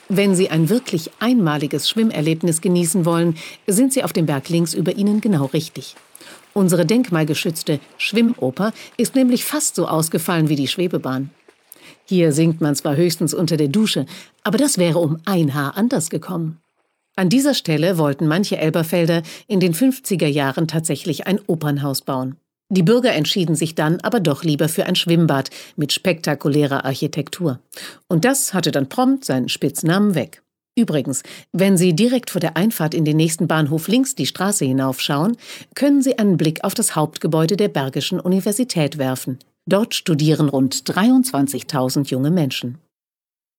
Wenn Sie ein wirklich einmaliges Schwimmerlebnis genießen wollen, sind Sie auf dem Berg links über Ihnen genau richtig. Unsere denkmalgeschützte Schwimmoper ist nämlich fast so ausgefallen wie die Schwebebahn. Hier singt man zwar höchstens unter der Dusche, aber das wäre um ein Haar anders gekommen. An dieser Stelle wollten manche Elberfelder in den 50er Jahren tatsächlich ein Opernhaus bauen. Die Bürger entschieden sich dann aber doch lieber für ein Schwimmbad mit spektakulärer Architektur. Und das hatte dann prompt seinen Spitznamen weg. Übrigens, wenn Sie direkt vor der Einfahrt in den nächsten Bahnhof links die Straße hinaufschauen, können Sie einen Blick auf das Hauptgebäude der Bergischen Universität werfen. Dort studieren rund 23.000 junge Menschen.